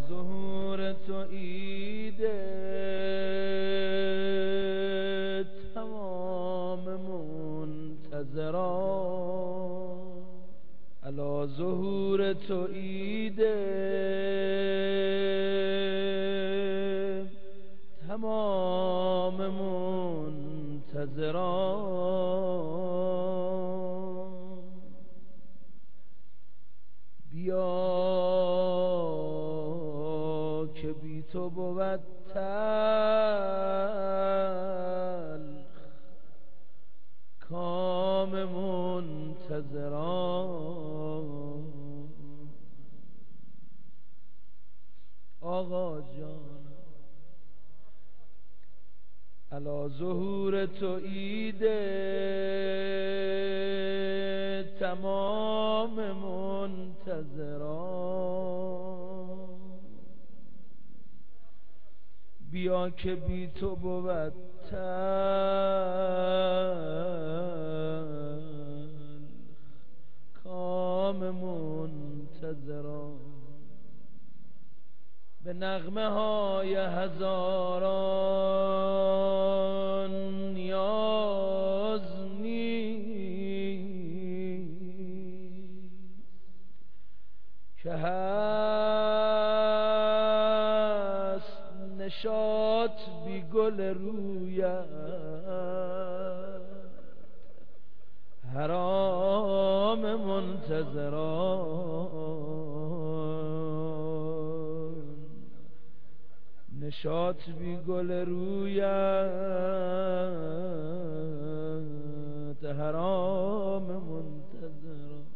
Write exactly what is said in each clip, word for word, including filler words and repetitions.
ظهور تو عید تمام منتظران، علی ظهور تو عید تمام منتظران. بیا که بی تو بود تلخ کام منتظران. آقا جان علی ظهور تو عید تمام منتظران. بیا که بی تو بود تلخ کام منتظران. به نغمه های هزاران نیاز نیست که هست نشاط بی گل رویت حرام منتظران. نشاط بی گل رویت حرام منتظران.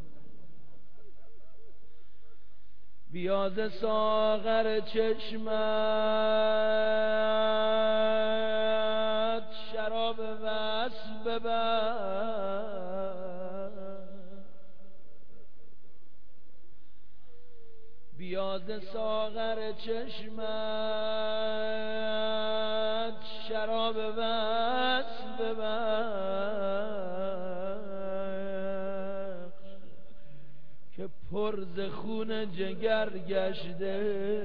بیا ز ساغر چشمت شراب وصل ببر. بیا ز ساغر چشمت شراب وصل ببخش که پر ز خون جگر گشته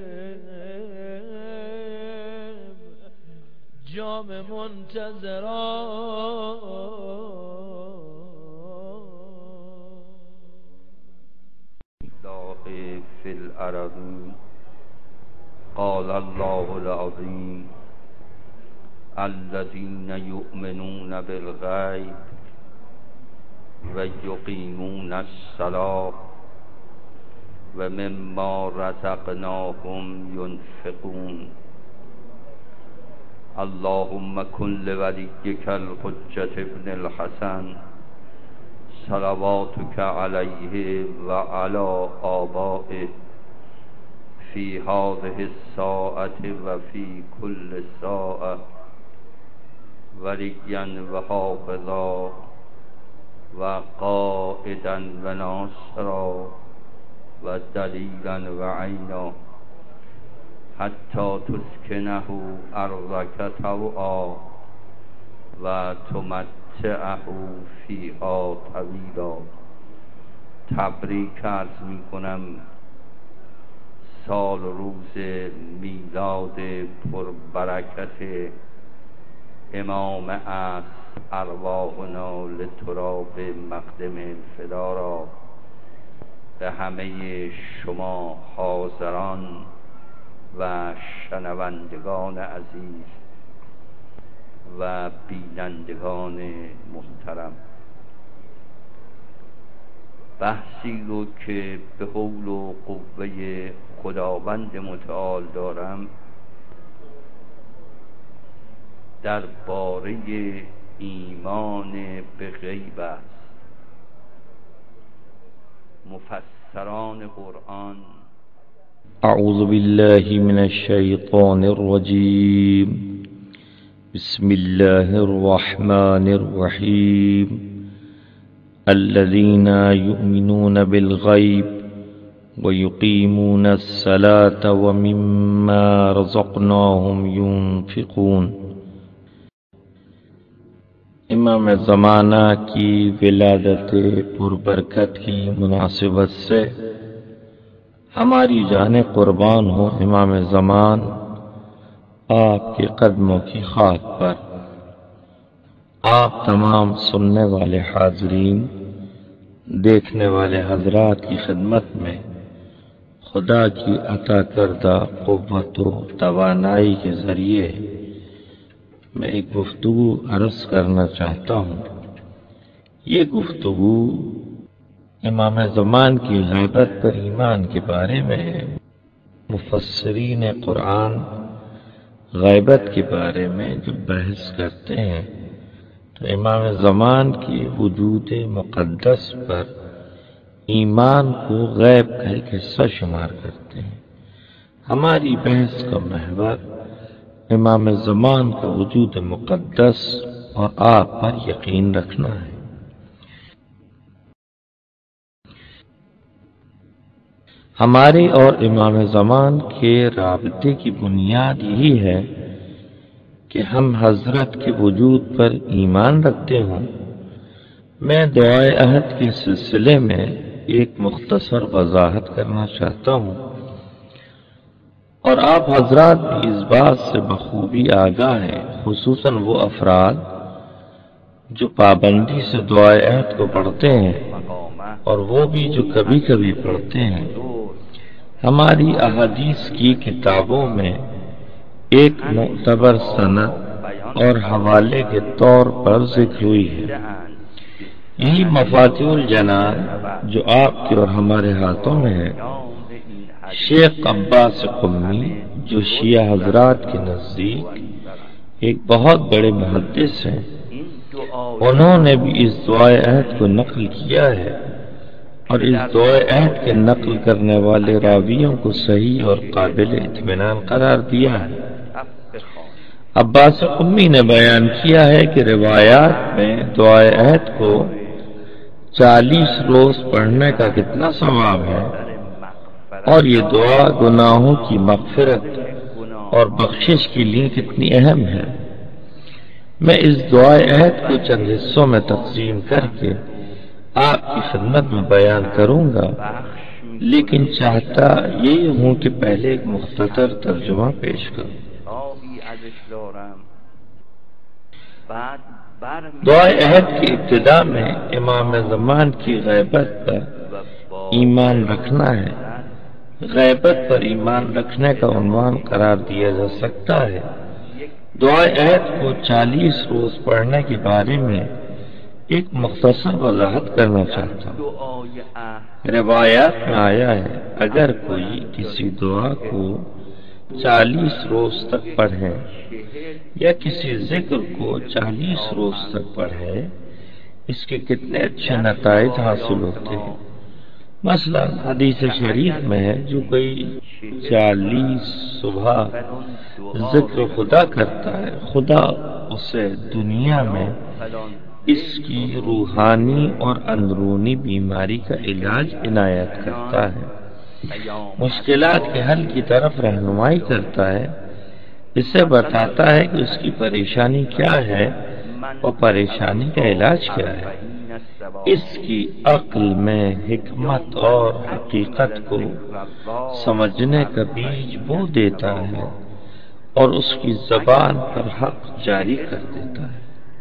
جام منتظران. فی الارض قال الله العظیم الذین یؤمنون بالغیب و یقیمون الصلاة و مما رزقناهم ینفقون. اللهم کن لولیک الحجة ابن الحسن صلواتک علیه و علی آبائه فی هذه الساعة و فی کل ساعة ولیا و حافظا و قائدا و ناصرا و دلیلا و عینا حتی تسکنه ارضک طوعا و تمتعه فیها طویلا. تبریک عرض می کنم سال روز میلاد پربرکت امام عصر ارواحنا لتراب مقدم الفدا را به همه شما حاضران و شنوندگان عزیز و بینندگان محترم. بحثی رو که به حول و قوه خداوند متعال دارم درباره ایمان به غیب است. مفسران قرآن اعوذ بالله من الشیطان الرجیم بسم الله الرحمن الرحیم الذين يؤمنون بالغيب ويقيمون الصلاة ومما رزقناهم ينفقون. امام زمانہ کی ولادت پربرکت کی مناسبت سے ہماری جانیں قربان ہو امام زمان آپ کے قدموں کی خاک پر۔ آپ تمام سننے والے حاضرین، دیکھنے والے حضرات کی خدمت میں خدا کی عطا کردہ قوت و توانائی کے ذریعے میں ایک گفتگو عرض کرنا چاہتا ہوں۔ یہ گفتگو امام زمان کی غیبت پر ایمان کے بارے میں ہے۔ مفسرین قرآن غیبت کے بارے میں جب بحث کرتے ہیں تو امام زمان کے وجود مقدس پر ایمان کو غیب کا ایک حصہ شمار کرتے ہیں۔ ہماری بحث کا محور امام زمان کا وجود مقدس اور آپ پر یقین رکھنا ہے۔ ہمارے اور امام زمان کے رابطے کی بنیاد یہی ہے کہ ہم حضرت کے وجود پر ایمان رکھتے ہوں۔ میں دعائے عہد کے سلسلے میں ایک مختصر وضاحت کرنا چاہتا ہوں، اور آپ حضرات بھی اس بات سے بخوبی آگاہ ہیں، خصوصاً وہ افراد جو پابندی سے دعائے عہد کو پڑھتے ہیں اور وہ بھی جو کبھی کبھی پڑھتے ہیں۔ ہماری احادیث کی کتابوں میں ایک معتبر سند اور حوالے کے طور پر ذکر ہوئی ہے۔ یہی مفاتیح الجنان جو آپ کے اور ہمارے ہاتھوں میں ہے، شیخ عباس قمی جو شیعہ حضرات کے نزدیک ایک بہت بڑے محدث ہیں، انہوں نے بھی اس دعائے عہد کو نقل کیا ہے، اور اس دعائے عہد کے نقل کرنے والے راویوں کو صحیح اور قابل اطمینان قرار دیا ہے۔ عباس قمی نے بیان کیا ہے کہ روایات میں دعائے عہد کو چالیس روز پڑھنے کا کتنا ثواب ہے، اور یہ دعا گناہوں کی مغفرت اور بخشش کے لیے کتنی اہم ہے۔ میں اس دعائے عہد کو چند حصوں میں تقسیم کر کے آپ کی خدمت میں بیان کروں گا، لیکن چاہتا یہی ہوں کہ پہلے ایک مختصر ترجمہ پیش کروں۔ دعائے عہد کی ابتدا میں امام زمان کی غیبت پر ایمان رکھنا ہے۔ غیبت پر ایمان رکھنے کا عنوان قرار دیا جا سکتا ہے۔ دعائے عہد کو چالیس روز پڑھنے کے بارے میں ایک مختصر وضاحت کرنا چاہتا ہوں۔ روایات میں آیا ہے اگر کوئی کسی دعا کو چالیس روز تک پڑھے یا کسی ذکر کو چالیس روز تک پڑھے، اس کے کتنے اچھے نتائج حاصل ہوتے ہیں۔ مثلا حدیث شریف میں ہے جو کوئی چالیس صبح ذکر خدا کرتا ہے، خدا اسے دنیا میں اس کی روحانی اور اندرونی بیماری کا علاج عنایت کرتا ہے، مشکلات کے حل کی طرف رہنمائی کرتا ہے، اسے بتاتا ہے کہ اس کی پریشانی کیا ہے اور پریشانی کا علاج کیا ہے، اس کی عقل میں حکمت اور حقیقت کو سمجھنے کا بیج بو دیتا ہے اور اس کی زبان پر حق جاری کر دیتا ہے۔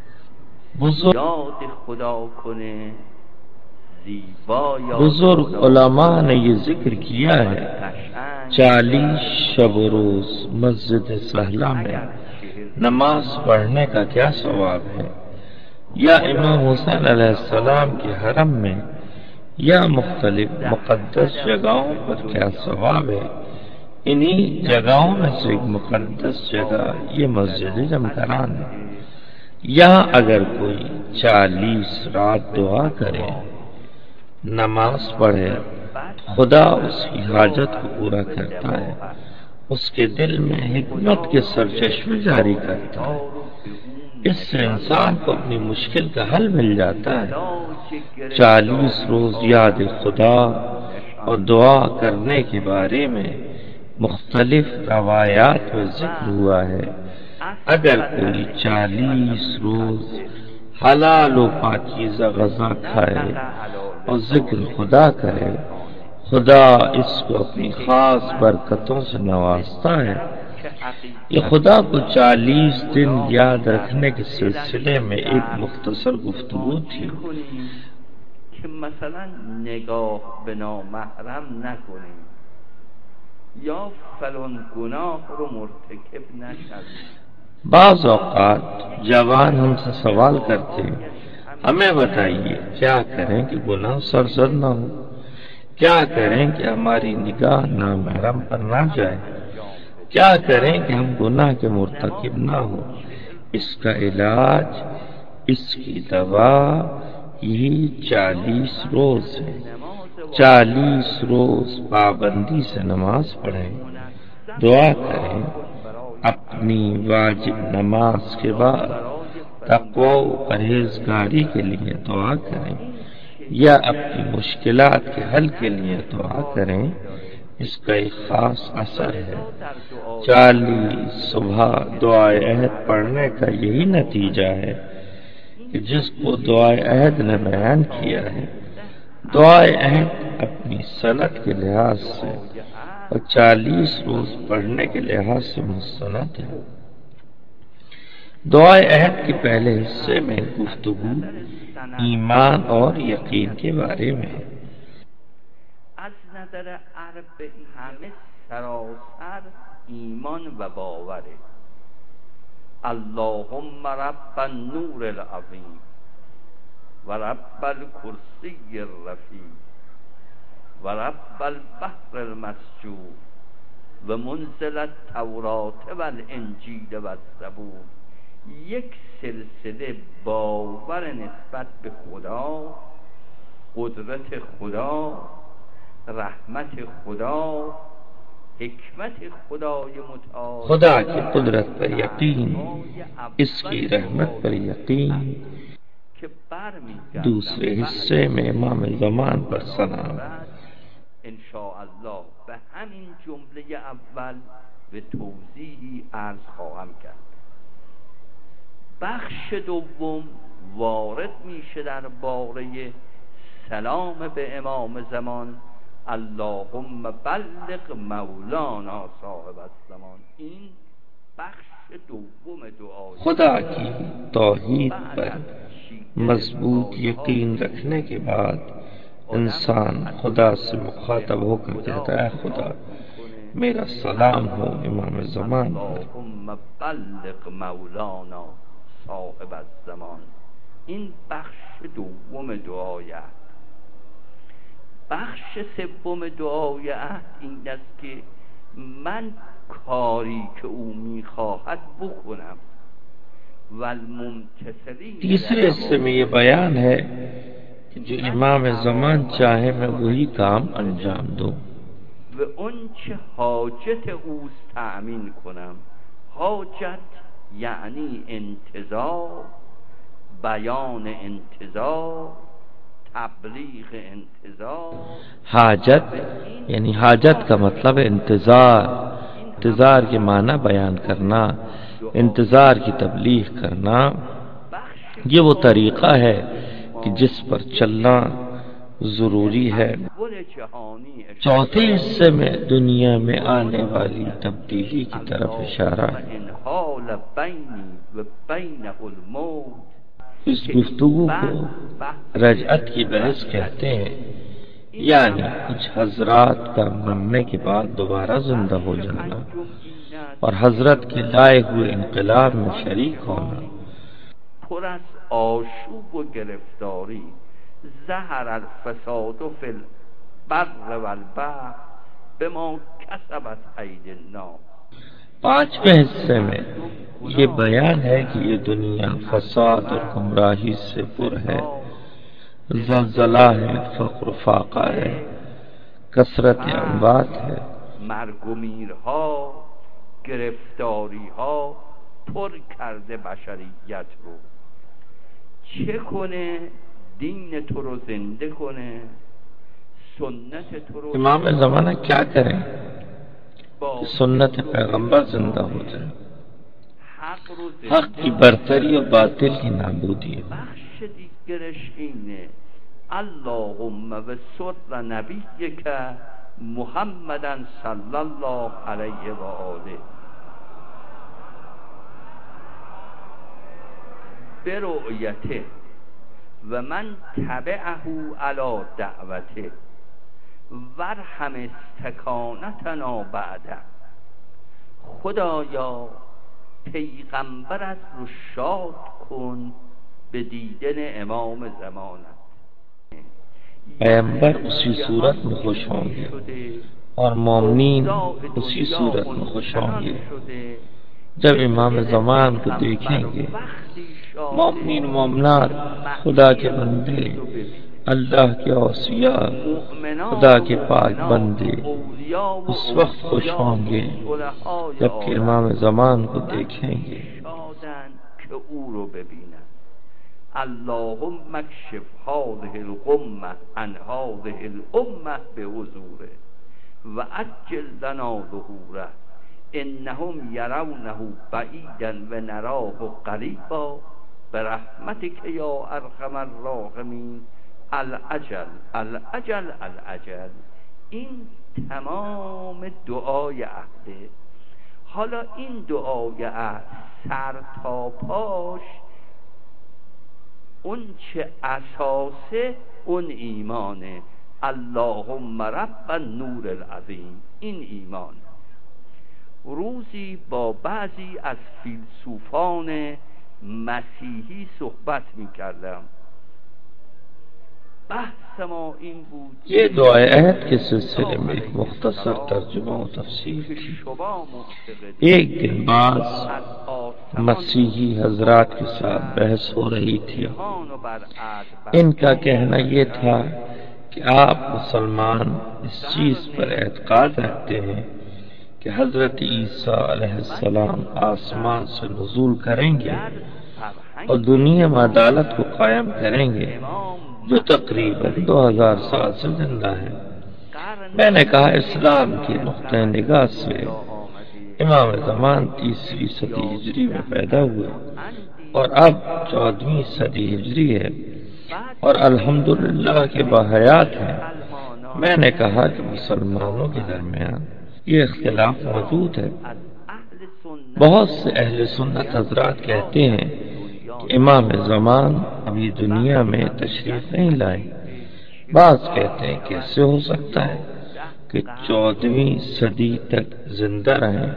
بزرگ علماء نے یہ ذکر کیا ہے، چالیس شب و روز مسجد سہلہ میں نماز پڑھنے کا کیا ثواب ہے، یا امام حسین علیہ السلام کے حرم میں یا مختلف مقدس جگہوں پر کیا ثواب ہے۔ انہی جگہوں میں سے ایک مقدس جگہ یہ مسجد جمکران ہے۔ یہاں اگر کوئی چالیس رات دعا کرے، نماز پڑھے، خدا اس کی حاجت کو پورا کرتا ہے، اس کے دل میں حکمت کے سرچشمے جاری کرتا ہے، اس سے انسان کو اپنی مشکل کا حل مل جاتا ہے۔ چالیس روز یاد خدا اور دعا کرنے کے بارے میں مختلف روایات میں ذکر ہوا ہے۔ اگر کوئی چالیس روز حلال و پاکیزہ غذا کھائے اور ذکر خدا کرے، خدا اس کو اپنی خاص برکتوں سے نوازتا ہے۔ یہ خدا کو چالیس دن یاد رکھنے کے سلسلے میں ایک مختصر گفتگو تھی که مثلا نگاه به نامحرم نکنیم یا فلان گناه رو مرتکب نشویم۔ بعض اوقات جوان ہم سے سوال کرتے ہیں، ہمیں بتائیے کیا کریں کہ گناہ سرزد نہ ہو، کیا کریں کہ ہماری نگاہ نامحرم پر نہ جائے، کیا کریں کہ ہم گناہ کے مرتکب نہ ہو۔ اس کا علاج، اس کی دوا یہی چالیس روز ہے۔ چالیس روز پابندی سے نماز پڑھیں، دعا کریں، اپنی واجب نماز کے بعد تقوی و پرہیزگاری کے لیے دعا کریں یا اپنی مشکلات کے حل کے لیے دعا کریں۔ اس کا ایک خاص اثر ہے۔ چالیس صبح دعائے عہد پڑھنے کا یہی نتیجہ ہے کہ جس کو دعائے عہد نے بیان کیا ہے، دعائے عہد اپنی صنعت کے لحاظ سے اور چالیس روز پڑھنے کے لحاظ سے مستند ہے۔ دعائے عہد کے پہلے حصے میں گفتگو ایمان اور یقین کے بارے میں ہے۔ از نظر عرب همه سراسر ایمان و باوره. اللهم رب النور العظیم و رب الکرسی الرفیع و رب البحر المسجور و منزل التورات و الانجیل و الزبور. یک سلسله باور نسبت به خدا، قدرت خدا، رحمت خدا، حکمت خدای متعال، خدا کی قدرت پر یقین، اس کی رحمت پر یقین۔ دوسرے حصے میں امام زمان پر سلام۔ انشاءاللہ به همین جمله اول به توضیحی عرض خواهم کرد. بخش دوم وارد میشه درباره سلام به امام زمان، اللهم بلغ مولانا صاحب الزمان. این بخش دوم دعای خدا کی توحید پر مضبوط یقین رکھنے کے بعد انسان خدا سے مخاطب ہو کر کہتا ہے، خدا میرا سلام ہو امام زمان پر۔ اللهم بلغ مولانا صاحب الزمان. این بخش دوم دعای عهد. بخش سوم دعای عهد این است که من کاری که او میخواهد بکنم و الممتثلین. تیسرے حصے میں یہ بیان ہے کہ جو امام زمان چاہے میں وہی کام انجام دوں و اون چه حاجت اوست تأمین کنم. حاجت یعنی انتظار، بیان انتظار، تبلیغ انتظار. حاجت یعنی حاجت کا مطلب ہے انتظار، انتظار کے معنی بیان کرنا، انتظار کی تبلیغ کرنا۔ یہ وہ طریقہ ہے کہ جس پر چلنا ضروری ہے۔ چوتھے حصے میں دنیا میں آنے والی تبدیلی کی طرف اشارہ ہے۔ اس گفتگو کو رجعت کی بحث کہتے ہیں، یعنی کچھ حضرات کا مرنے کے بعد دوبارہ زندہ ہو جانا اور حضرت کے لائے ہوئے انقلاب میں شریک ہونا۔ پر از آشوب و گرفتاری ظهر الفساد فی البر والبحر بما کسبت ایدی الناس. پانچویں حصے میں یہ بیان ہے کہ یہ دنیا فساد اور گمراہی سے پر ہے، زلزلہ ہے، فقر و فاقہ ہے، کثرت اموات ہے، مرگ و میرها، گرفتاری ها پر کرده بشریت رو. چه کنه دین تو رو زنده کنه، سنت تو رو. امام زمانہ کیا کریں کہ سنت پیغمبر زندہ ہو جائے، حق کی برتری و باطل کی نابودی ہے۔ بخش دیگرش اینه اللهم و سر نبیک محمدا صلی الله علیه و آله برؤیته و من تبعه علی دعوته وارحم استکانتنا بعده. خدایا پیغمبرت رو شاد کن به دیدن امام زمانت. پیغمبر اسی صورت میں خوش ہوں گے اور مومنین اسی صورت میں خوش ہوں گے جب امام زمان کو دیکھیں گے. مومنین مومنات خدا کے بندے اللہ کے اوصیاء خدا کے پاک بندے اس وقت خوش ہوں گے جبکہ امام زمان کو دیکھیں گے. اللهم اکشف هذه الغمة عن هذه الامة بحضوره وعجل لنا ظهوره انهم يرونه بعيدا ونراه قريبا برحمتك يا ارحم الراحمين. العجل العجل العجل. این تمام دعای عهده. حالا این دعای عهد سر تا پاش اون چه اساسه اون ایمانه. اللهم رب النور العظیم. این ایمان. روزی با بعضی از فیلسوفان مسیحی صحبت می کردم. بحث ما این بود یہ دعائے عہد کے سلسلے میں ایک مختصر ترجمہ و تفسیر تھی. ایک دن بعد مسیحی حضرات کے ساتھ بحث ہو رہی تھی. ان کا کہنا یہ تھا کہ آپ مسلمان اس چیز پر اعتقاد رکھتے ہیں کہ حضرت عیسیٰ علیہ السلام آسمان سے نزول کریں گے اور دنیا میں عدالت کو قائم کریں گے جو تقریباً دو ہزار سال سے زندہ ہے. میں نے کہا اسلام کی نقطہ نگاہ سے امام زمان تیسری صدی ہجری میں پیدا ہوئے اور اب چودہویں صدی ہجری ہے اور الحمدللہ کے باحیات ہیں. میں نے کہا کہ مسلمانوں کے درمیان یہ اختلاف موجود ہے. بہت سے اہل سنت حضرات کہتے ہیں کہ امام زمان ابھی دنیا میں تشریف نہیں لائے. بعض کہتے ہیں کیسے ہو سکتا ہے کہ چودہویں صدی تک زندہ رہیں.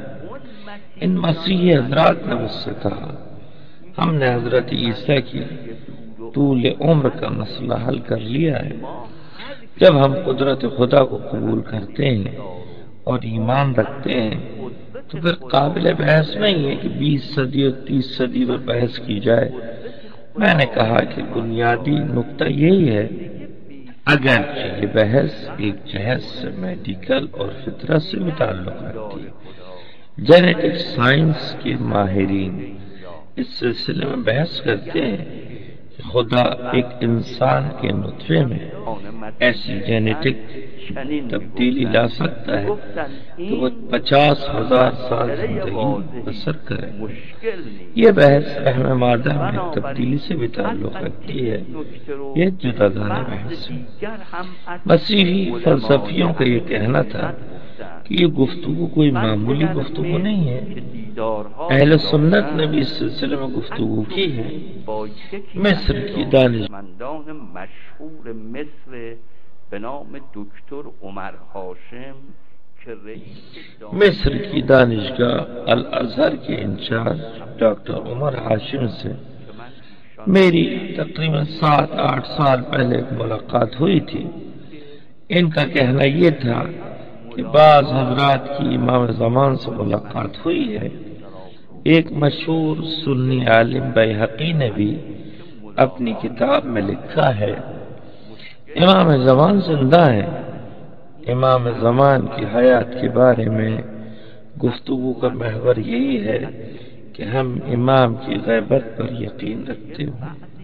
ان مسیحی حضرات نے مجھ سے کہا ہم نے حضرت عیسیٰ کی طول عمر کا مسئلہ حل کر لیا ہے. جب ہم قدرت خدا کو قبول کرتے ہیں اور ایمان رکھتے ہیں تو پھر قابل بحث نہیں ہے کہ بیس صدی اور تیس صدی میں بحث کی جائے. میں نے کہا کہ بنیادی نقطہ یہی ہے اگر یہ بحث ایک جہاز سے میڈیکل اور فطرت سے بھی تعلق رکھتی ہے. جینیٹک سائنس کے ماہرین اس سلسلے میں بحث کرتے ہیں کہ خدا ایک انسان کے نطفے میں ایسی جینیٹک تبدیلی لا سکتا ہے کہ وہ پچاس ہزار سال زندگی بسر کرے. یہ بحث رحم مادہ میں تبدیلی سے بھی تعلق رکھتی ہے. یہ جداگانہ بحث ہے. مسیحی فلسفیوں کا یہ کہنا تھا کہ یہ گفتگو کوئی معمولی گفتگو نہیں ہے. اہل سنت نے بھی اس سلسلے میں گفتگو کی ہے. مصر کی دانشمندان مشهور مصر به نام دکتر عمر هاشم که رئیس مصر کی دانشگاہ الازہر کے انچارج ڈاکٹر عمر ہاشم سے میری تقریباً سات آٹھ سال پہلے ایک ملاقات ہوئی تھی. ان کا کہنا یہ تھا کہ بعض حضرات کی امام زمان سے ملاقات ہوئی ہے. ایک مشہور سنی عالم بیہقی نے بھی اپنی کتاب میں لکھا ہے امام زمان زندہ ہے. امام زمان کی حیات کے بارے میں گفتگو کا محور یہی ہے کہ ہم امام کی غیبت پر یقین رکھتے ہیں.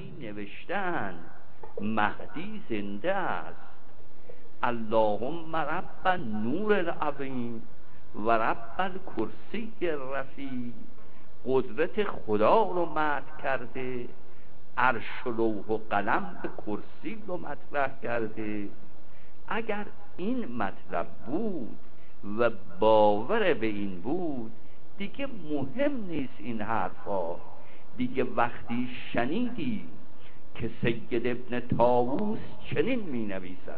مهدی زنده است. اللهم رب النور العظیم و رب الکرسی الرفیع. قدرت خدا رو مدح کرده عرش و لوح و قلم به کرسی رو مطرح کرده. اگر این مطلب بود و باور به این بود دیگه مهم نیست این حرفا. دیگه وقتی شنیدی که سید ابن طاووس چنین می نویسد،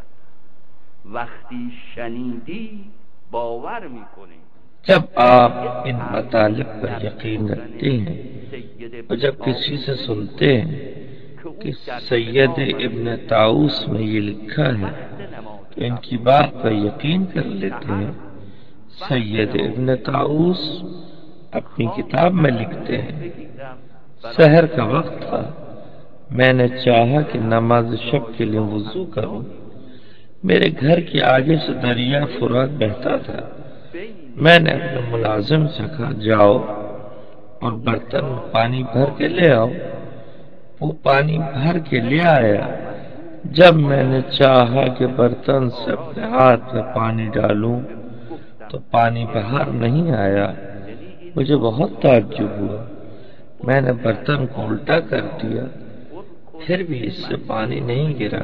وقتی شنیدی باور می کنی. جب آپ ان مطالب پر یقین رکھتے ہیں اور جب کسی سے سنتے ہیں کہ سید ابن طاووس میں یہ لکھا ہے تو ان کی بات پر یقین کر لیتے ہیں. سید ابن طاووس اپنی کتاب میں لکھتے ہیں، سحر کا وقت تھا، میں نے چاہا کہ نماز شب کے لیے وضو کروں. میرے گھر کے آگے سے دریا فرات بہتا تھا. میں نے اپنے ملازم سے کہا جاؤ اور برتن میں پانی بھر کے لے آؤ. وہ پانی بھر کے لے آیا. جب میں نے چاہا کہ برتن سے اپنے ہاتھ میں پانی ڈالوں تو پانی باہر نہیں آیا. مجھے بہت تعجب ہوا. میں نے برتن کو الٹا کر دیا، پھر بھی اس سے پانی نہیں گرا.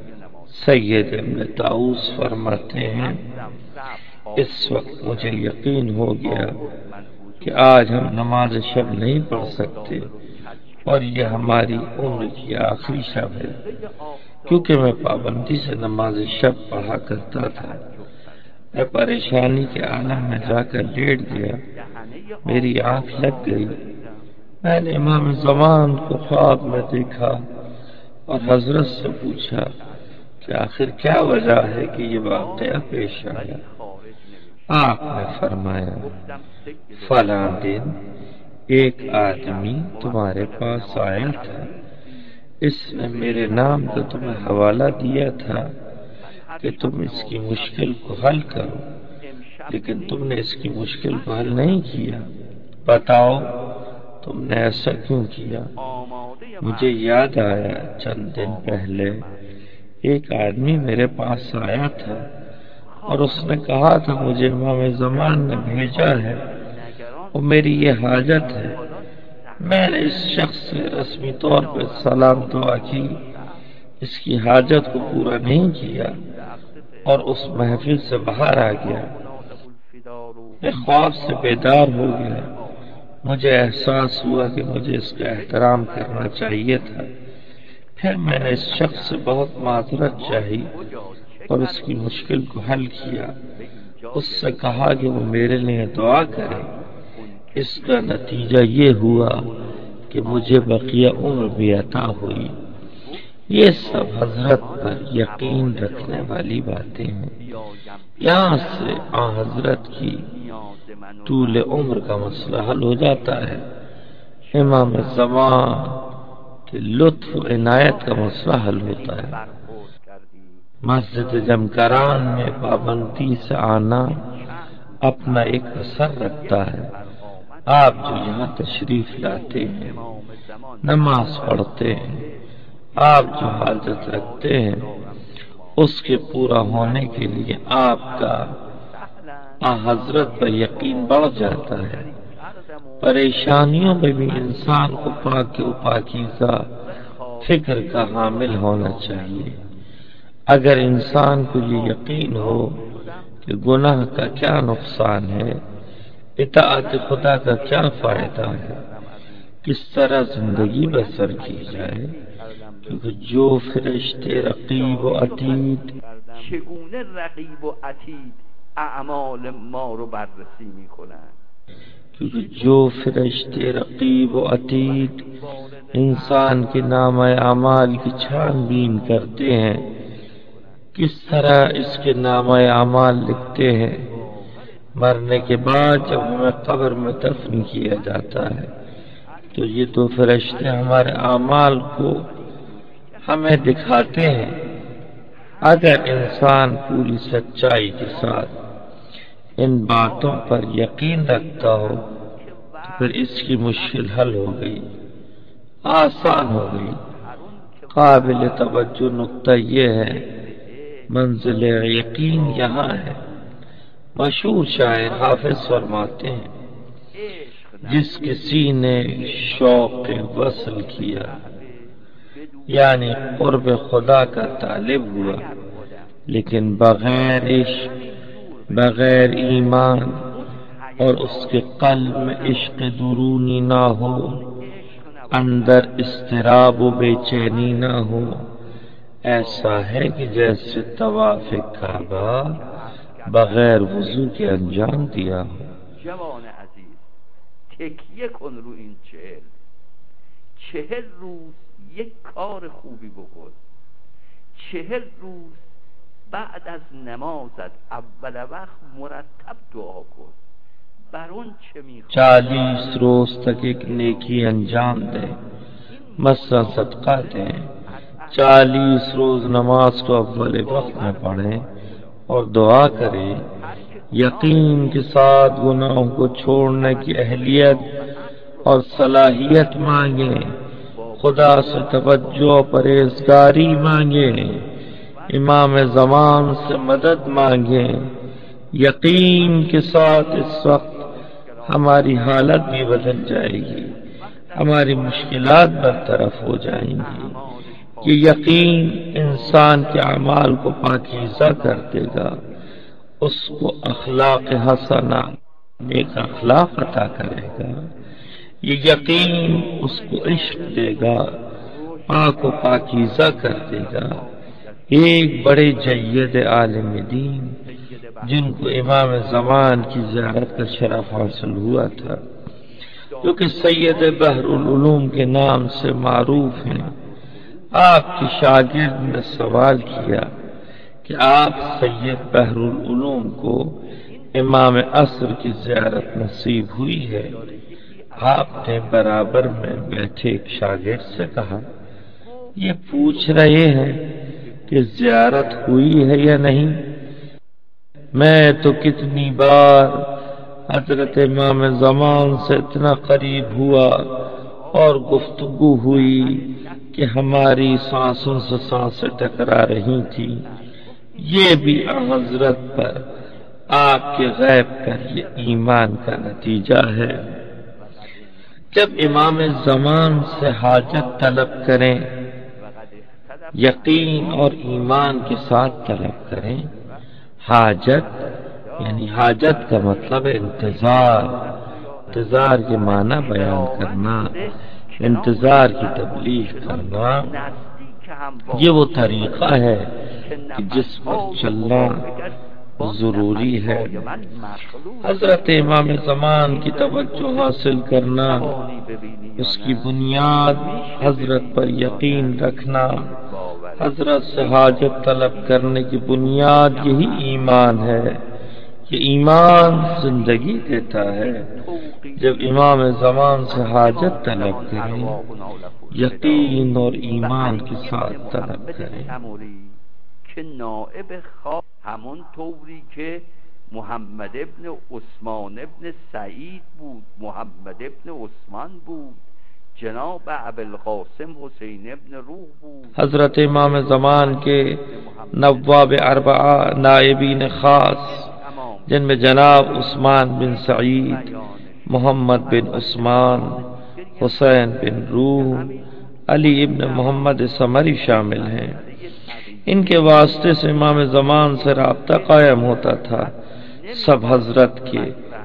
سید ابن طاووس فرماتے ہیں اس وقت مجھے یقین ہو گیا کہ آج ہم نماز شب نہیں پڑھ سکتے اور یہ ہماری عمر کی آخری شب ہے، کیونکہ میں پابندی سے نماز شب پڑھا کرتا تھا. میں پریشانی کے عالم میں جا کر لیٹ گیا. میری آنکھ لگ گئی. میں نے امام زمان کو خواب میں دیکھا اور حضرت سے پوچھا کہ آخر کیا وجہ ہے کہ یہ واقعہ پیش آیا. آپ نے فرمایا فلاں دن ایک آدمی تمہارے پاس آیا تھا. اس نے میرے نام کا تمہیں حوالہ دیا تھا کہ تم اس کی مشکل کو حل کرو، لیکن تم نے اس کی مشکل کو حل نہیں کیا. بتاؤ تم نے ایسا کیوں کیا؟ مجھے یاد آیا چند دن پہلے ایک آدمی میرے پاس آیا تھا اور اس نے کہا تھا مجھے امام زمان نے بھیجا ہے اور میری یہ حاجت ہے. میں نے اس شخص سے رسمی طور پر سلام دعا کی، اس کی حاجت کو پورا نہیں کیا اور اس محفل سے باہر آ گیا. میں خواب سے بیدار ہو گیا. مجھے احساس ہوا کہ مجھے اس کا احترام کرنا چاہیے تھا. پھر میں نے اس شخص سے بہت معذرت چاہی اور اس کی مشکل کو حل کیا. اس سے کہا کہ وہ میرے لیے دعا کرے. اس کا نتیجہ یہ ہوا کہ مجھے بقیہ عمر بھی عطا ہوئی. یہ سب حضرت پر یقین رکھنے والی باتیں ہیں. یہاں سے آ حضرت کی طول عمر کا مسئلہ حل ہو جاتا ہے. امام زمان کے لطف و عنایت کا مسئلہ حل ہوتا ہے. مسجد جمکران میں پابندی سے آنا اپنا ایک اثر رکھتا ہے. آپ جو یہاں تشریف لاتے ہیں، نماز پڑھتے ہیں، آپ جو حاجت رکھتے ہیں، اس کے پورا ہونے کے لیے آپ کا حضرت پر یقین بڑھ جاتا ہے. پریشانیوں میں بھی انسان کو پاک و پاکیزہ فکر کا حامل ہونا چاہیے. اگر انسان کو یہ یقین ہو کہ گناہ کا کیا نقصان ہے، اطاعت خدا کا کیا فائدہ ہے، کس طرح زندگی بسر کی جائے، کیونکہ جو فرشتے رقیب و عتید چگونه رقیب و عتید اعمال ما رو بررسی میکنن. کیونکہ جو فرشتے رقیب و عتید انسان کے نام اعمال کی چھان بین کرتے ہیں، کس طرح اس کے نام اعمال لکھتے ہیں. مرنے کے بعد جب ہمیں قبر میں دفن کیا جاتا ہے تو یہ دو فرشتے ہمارے اعمال کو ہمیں دکھاتے ہیں. اگر انسان پوری سچائی کے ساتھ ان باتوں پر یقین رکھتا ہو تو پھر اس کی مشکل حل ہو گئی، آسان ہو گئی. قابل توجہ نقطہ یہ ہے منزل یقین یہاں ہے. مشہور شاعر حافظ فرماتے ہیں جس کسی نے شوق وصل کیا یعنی قرب خدا کا طالب ہوا، لیکن بغیر عشق، بغیر ایمان اور اس کے قلب میں عشق درونی نہ ہو، اندر اضطراب و بے چینی نہ ہو، ایسا ہے کہ جیسے طواف کعبہ بغیر وضو کے انجام دیا ہو۔ جوان عزیز، تکیه کن رو این چهل چهل روز یک کار خوبی بکن. چهل روز بعد از نمازت اول وقت مرتب دعا کن. بر اون چه میخواد چالیس روز تک ایک نیکی انجام دے، مثلا صدقہ دیں، چالیس روز نماز کو اول وقت میں پڑھیں اور دعا کریں، یقین کے ساتھ گناہوں کو چھوڑنے کی اہلیت اور صلاحیت مانگیں، خدا سے توجہ و پرہیزگاری مانگیں، امام زمان سے مدد مانگیں۔ یقین کے ساتھ اس وقت ہماری حالت بھی بدل جائے گی، ہماری مشکلات برطرف ہو جائیں گی۔ یہ یقین انسان کے اعمال کو پاکیزہ کر دے گا، اس کو اخلاق حسنہ، نیک اخلاق عطا کرے گا۔ یہ یقین اس کو عشق دے گا، پاک و پاکیزہ کر دے گا۔ ایک بڑے جید عالم دین جن کو امام زمان کی زیارت کا شرف حاصل ہوا تھا، جو کہ سید بحر العلوم کے نام سے معروف ہیں، آپ کے شاگرد نے سوال کیا کہ آپ سید بحر العلوم کو امام عصر کی زیارت نصیب ہوئی ہے؟ آپ نے برابر میں بیٹھے ایک شاگرد سے کہا، یہ پوچھ رہے ہیں کہ زیارت ہوئی ہے یا نہیں؟ میں تو کتنی بار حضرت امام زمان سے اتنا قریب ہوا اور گفتگو ہوئی کہ ہماری سانسوں سے سانسیں ٹکرا رہی تھی۔ یہ بھی حضرت پر آپ کے غیب پر یہ ایمان کا نتیجہ ہے۔ جب امام زمان سے حاجت طلب کریں، یقین اور ایمان کے ساتھ طلب کریں۔ حاجت یعنی حاجت کا مطلب ہے انتظار، انتظار کے معنی بیان کرنا، انتظار کی تبلیغ کرنا۔ یہ وہ طریقہ ہے کہ جس پر چلنا ضروری ہے۔ حضرت امام زمان کی توجہ حاصل کرنا، اس کی بنیاد حضرت پر یقین رکھنا، حضرت سے حاجت طلب کرنے کی بنیاد یہی ایمان ہے۔ یہ ایمان زندگی دیتا ہے۔ جب امام زمان سے حاجت طلب کریں، یقین اور ایمان کے ساتھ طلب کریں۔ که نائب خواهد همون طوری که محمد ابن عثمان ابن سعید بود، محمد ابن عثمان بود، جناب ابوالقاسم حسین ابن روح بود۔ حضرت امام زمان کے نواب اربعہ نائبین خاص، جن میں جناب عثمان بن سعید، محمد بن عثمان، حسین بن روح، علی ابن محمد ثمری شامل ہیں۔ ان کے واسطے سے امام زمان سے رابطہ قائم ہوتا تھا۔ سب حضرت کے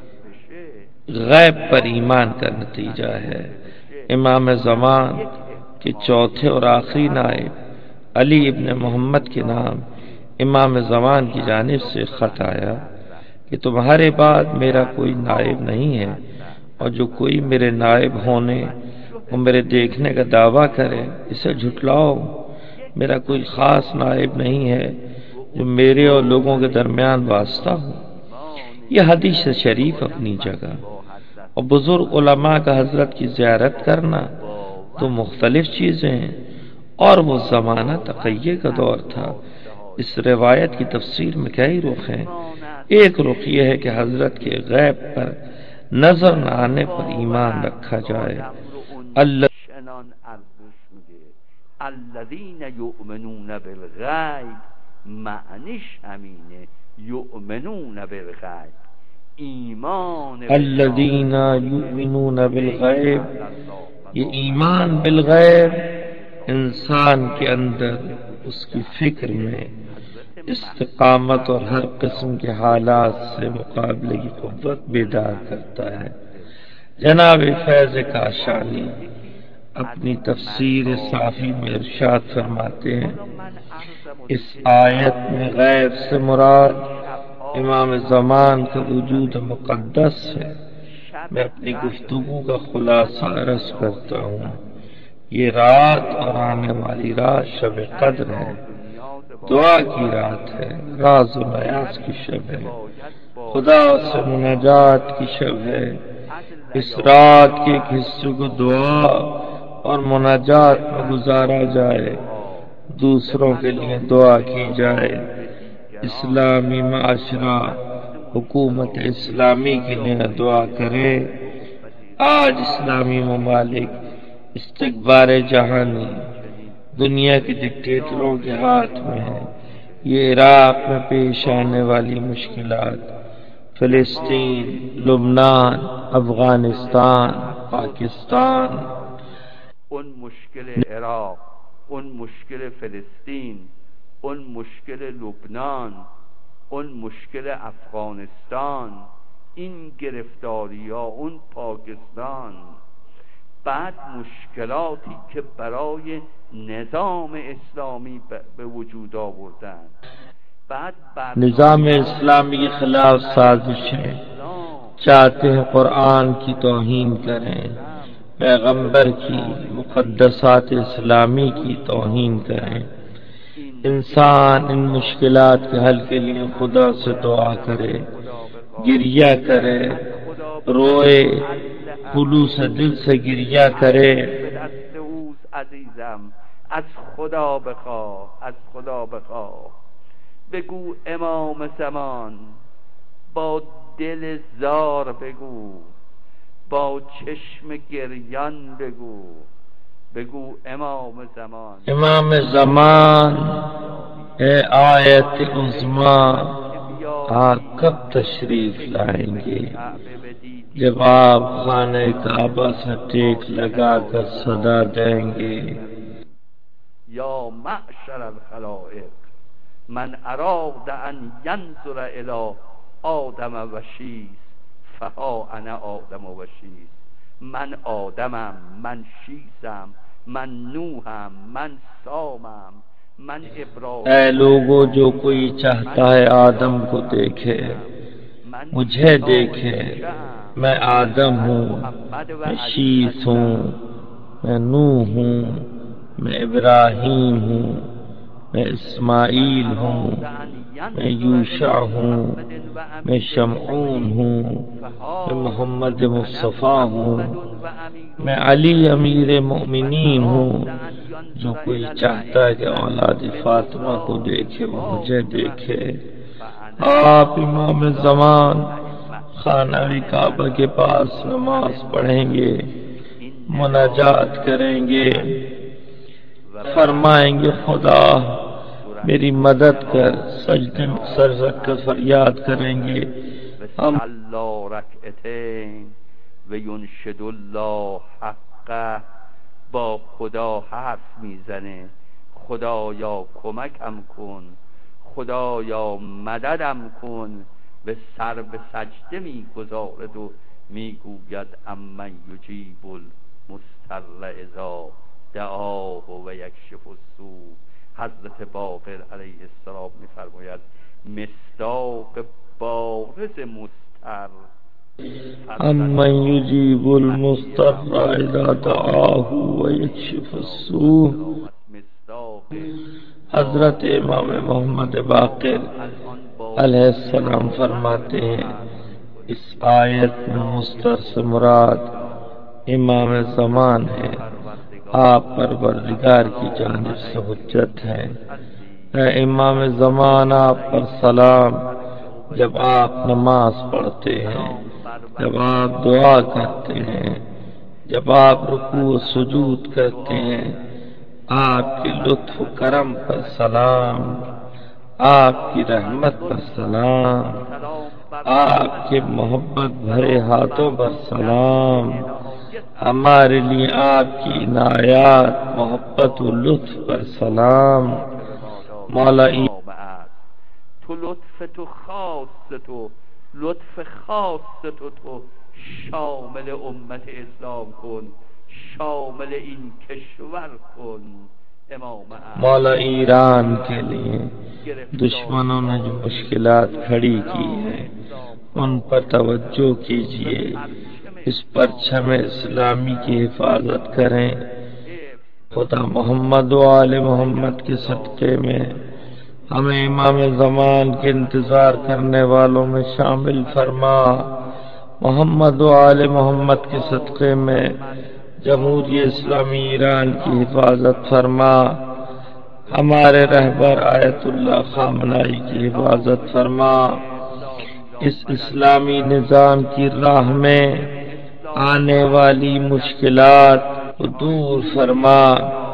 غیب پر ایمان کا نتیجہ ہے۔ امام زمان کے چوتھے اور آخری نائب علی ابن محمد کے نام امام زمان کی جانب سے خط آیا کہ تمہارے بعد میرا کوئی نائب نہیں ہے، اور جو کوئی میرے نائب ہونے اور میرے دیکھنے کا دعویٰ کرے اسے جھٹلاؤ۔ میرا کوئی خاص نائب نہیں ہے جو میرے اور لوگوں کے درمیان واسطہ ہو۔ یہ حدیث شریف اپنی جگہ، اور بزرگ علماء کا حضرت کی زیارت کرنا تو مختلف چیزیں ہیں، اور وہ زمانہ تقیہ کا دور تھا۔ اس روایت کی تفسیر میں کئی رخ ہیں۔ ایک رخ یہ ہے کہ حضرت کے غیب پر نظر نہ آنے پر ایمان رکھا جائے۔ اللہ الذین یؤمنون بالغیب، معنیش همینه، یؤمنون بالغیب، ایمان الذین یؤمنون بالغیب، یہ ایمان بالغیب انسان کے اندر اس کی فکر میں استقامت اور ہر قسم کے حالات سے مقابلے کی قوت بیدار کرتا ہے۔ جناب فیض کاشانی اپنی تفسیر صافی میں ارشاد فرماتے ہیں، اس آیت میں غیب سے مراد امام زمان کا وجود مقدس ہے۔ میں اپنی گفتگو کا خلاصہ عرض کرتا ہوں، یہ رات اور آنے والی رات شب قدر ہے، دعا کی رات ہے، راز و نیاز کی شب ہے، خدا سے مناجات کی شب ہے۔ اس رات کے ایک حصے کو دعا اور مناجات میں گزارا جائے، دوسروں کے لیے دعا کی جائے، اسلامی معاشرہ حکومت اسلامی کے لیے دعا کرے۔ آج اسلامی ممالک استکبار جہانی دنیا کے ڈکٹیٹروں کے ہاتھ میں ہے۔ یہ عراق میں پیش آنے والی مشکلات، فلسطین، لبنان، افغانستان، پاکستان، ان مشکل عراق، ان مشکل فلسطین، ان مشکل لبنان، ان مشکل افغانستان، این گرفتاری‌ها، اون پاکستان، بعد مشکلاتی که برای نظام اسلامی به وجود آوردن، بعد نظام اسلامی کے خلاف سازشیں، چاہتے ہیں قرآن کی توہین کریں، پیغمبر کی مقدسات اسلامی کی توہین کریں۔ انسان ان مشکلات کے حل کے لیے خدا سے دعا کرے، گریہ کرے، روئے، خلوص دل سے گریہ کرے۔ عزیزم از خدا بخواه، از خدا بخواه، بگو امام زمان، با دل زار بگو، با چشم گریان بگو، بگو امام زمان، امام زمان اے آیت عظما، آپ کب تشریف لائیں گے؟ جب آپ خانہ کعبہ سے ٹیک لگا کر صدا دیں گے، یا معشر الخلائق من اراد ان ینظر الی آدم و شیث فها انا آدم و شیث، من آدمم، من شیثم، من نوحم، من سامم، من ابراہیم۔ اے لوگو، جو کوئی چاہتا ہے آدم کو دیکھے، مجھے دیکھے، میں آدم ہوں، میں شیث ہوں، میں نوح ہوں، میں ابراہیم ہوں، میں اسماعیل ہوں، میں یوشع ہوں، میں شمعون ہوں، میں محمد مصطفیٰ ہوں، میں علی امیر مومنین ہوں۔ جو کوئی چاہتا ہے کہ اولاد فاطمہ کو دیکھے، وہ مجھے دیکھے۔ آپ امام زمان خانہ کعبہ کے پاس نماز پڑھیں گے، مناجات کریں گے، فرمائیں گے خدا میری مدد کر، سجدے میں سر رکھ کر فریاد کریں گے۔ ہم اللہ رکعتین و ینشد اللہ حقه، با خدا حرف میزنه، خدایا کمکم کن، خدایا مددم کن، به سر به سجده میگذارد و میگوید امن یجیب المضطر اذا دعاه و یکشف السوء۔ حضرت باقر علیه السلام میفرماید مصداق بارز مضطر، امن یجیب المضطر اذا دعاه و یکشف السوء۔ حضرت امام محمد باقر علیہ السلام فرماتے ہیں، اس آیت میں مضطر سے مراد امام زمان ہے، آپ پروردگار کی جانب سے حجت ہیں۔ اے امام زمان، آپ پر سلام۔ جب آپ نماز پڑھتے ہیں، جب آپ دعا کرتے ہیں، جب آپ رکوع و سجود کرتے ہیں، آپ کے لطف و کرم پر سلام، آپ کی رحمت پر سلام، آپ کے محبت بھرے ہاتھوں پر سلام، ہمارے لیے آپ کی عنایات محبت و لطف پر سلام مولا ای تو لطف تو خاص تو لطف خاص تو تو شامل امت اسلام کن، شامل این کشور کن. مولا ایران کے لیے دشمنوں نے جو مشکلات کھڑی کی ہیں ان پر توجہ کیجیے، اس پرچم اسلامی کی حفاظت کریں. خدا محمد و آل محمد کے صدقے میں ہمیں امام زمان کے انتظار کرنے والوں میں شامل فرما. محمد و آل محمد کے صدقے میں جمہوریہ اسلامی ایران کی حفاظت فرما. ہمارے رہبر آیت اللہ خامنائی کی حفاظت فرما. اس اسلامی نظام کی راہ میں آنے والی مشکلات کو دور فرما.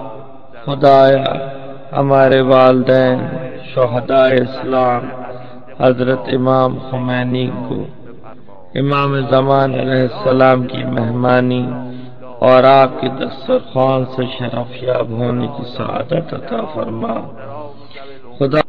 خدایا ہمارے والدین شہداء اسلام حضرت امام خمینی کو امام زمان علیہ السلام کی مہمانی اور آپ کے دسترخوان سے شرف یاب ہونے کی سعادت عطا فرما. خدا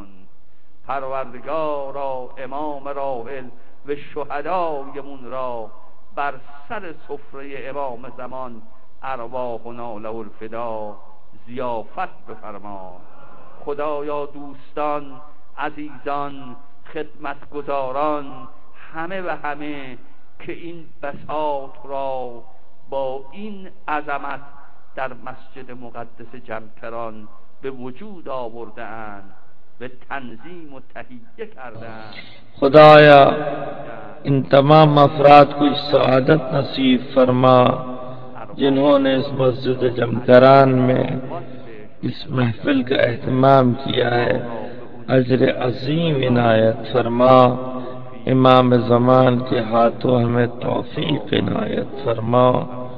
پروردگارا امام راحل و شهدایمون را بر سر سفره امام زمان ارواحنا له الفدا ضیافت بفرما. خدایا دوستان، عزیزان، خدمتگزاران، همه و همه که این بساط را با این عظمت در مسجد مقدس جمکران به وجود آورده اند و تنظیم و تهیه کرده اند. خدایا ان تمام افراد کو اس سعادت نصیب فرما جنہوں نے اس مسجد جمکران میں اس محفل کا اہتمام کیا ہے. اجر عظیم عنایت فرما. امام زمان کے ہاتھوں ہمیں توفیق عنایت فرما.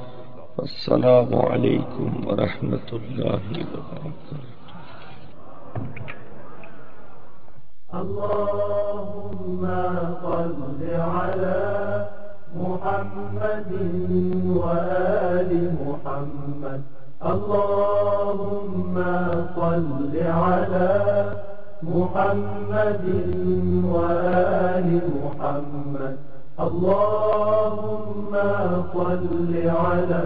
السلام علیکم ورحمۃ اللہ وبرکاتہ. اللهم صل على محمد وآل محمد. اللهم صل على محمد وآل محمد. اللهم صل على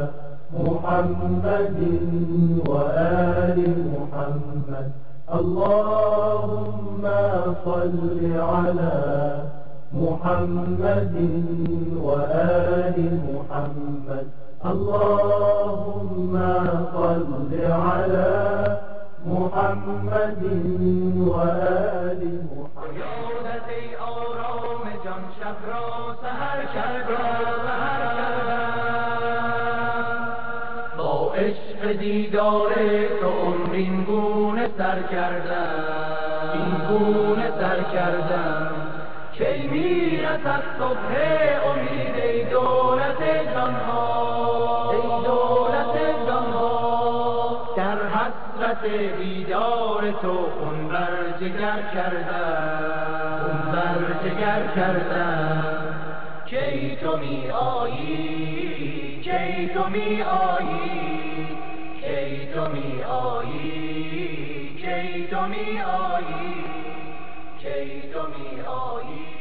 محمد وآل محمد. اللهم صل على محمد وآل محمد. اللهم صل على محمد وآل محمد. یادت ای آرام جان شب را سحر کردم، با عشق دیدار تو عمر این گونه سر کردم، این گونه سر کردم. کی میرسد صبح امید ای دولت جانها، ای دولت جانها. در حسرت دیدار تو خون بر جگر کردم، خون بر جگر کردم. کی تو می آیی، کی تو می آیی، کی تو می آیی، کی تو می آیی، کی تو می آیی.